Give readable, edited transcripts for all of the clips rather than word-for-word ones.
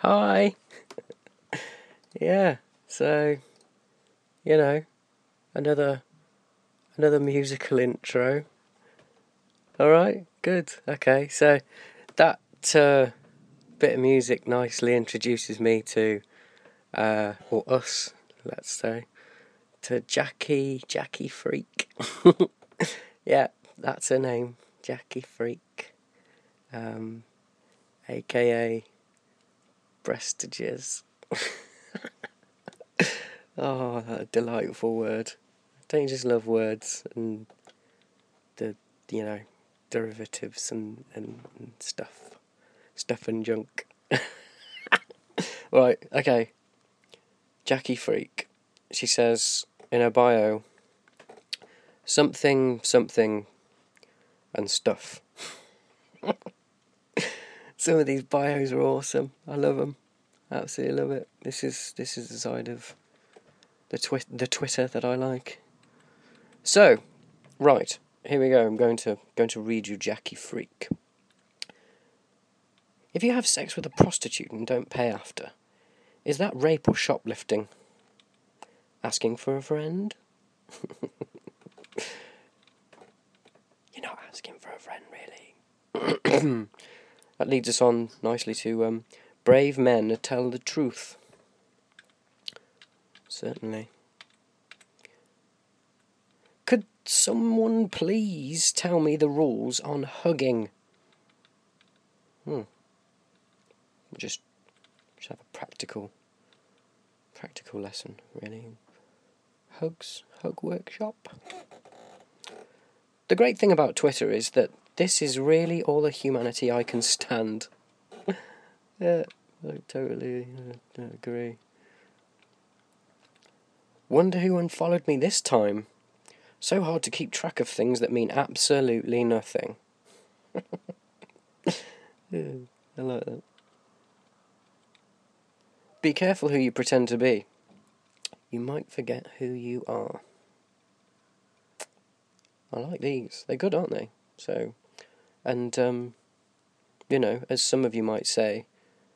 Hi. Yeah, so, another musical intro. Alright, good. Okay, so that bit of music nicely introduces me to, or us, let's say, to Jackie Freak. Yeah, that's her name, Jackie Freak. AKA Breastages. Oh, that delightful word. Don't you just love words and the, derivatives and stuff and junk? Right, okay. Jackie Freak. She says in her bio, something and stuff. Some of these bios are awesome. I love them. Absolutely love it. This is the side of the Twitter that I like. So, right, here we go. I'm going to read you Jackie Freak. If you have sex with a prostitute and don't pay after, is that rape or shoplifting? Asking for a friend? You're not asking for a friend, really. That leads us on nicely to brave men tell the truth. Certainly. Could someone please tell me the rules on hugging? Just have a practical lesson, really. Hug workshop. The great thing about Twitter is that this is really all the humanity I can stand. Yeah, I totally agree. Wonder who unfollowed me this time. So hard to keep track of things that mean absolutely nothing. Yeah, I like that. Be careful who you pretend to be. You might forget who you are. I like these. They're good, aren't they? So, and, as some of you might say,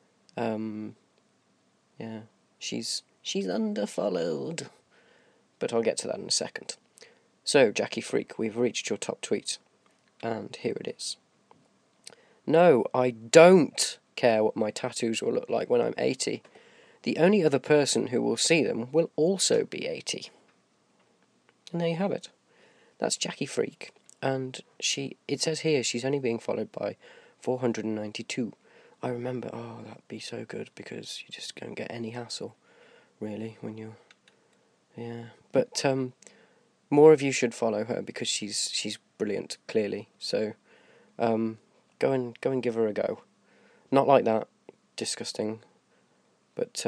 yeah, she's underfollowed. But I'll get to that in a second. So, Jackie Freak, we've reached your top tweet. And here it is. No, I don't care what my tattoos will look like when I'm 80. The only other person who will see them will also be 80. And there you have it. That's Jackie Freak. And it says here she's only being followed by 492. I remember, that'd be so good because you just don't get any hassle, really, when you're... Yeah. But more of you should follow her because she's brilliant, clearly. So go and give her a go. Not like that, disgusting. But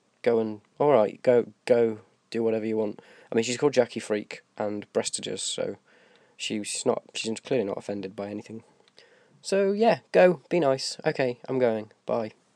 go do whatever you want. I mean, she's called Jackie Freak and Breastages, so she's clearly not offended by anything. So yeah, go, be nice. Okay, I'm going. Bye.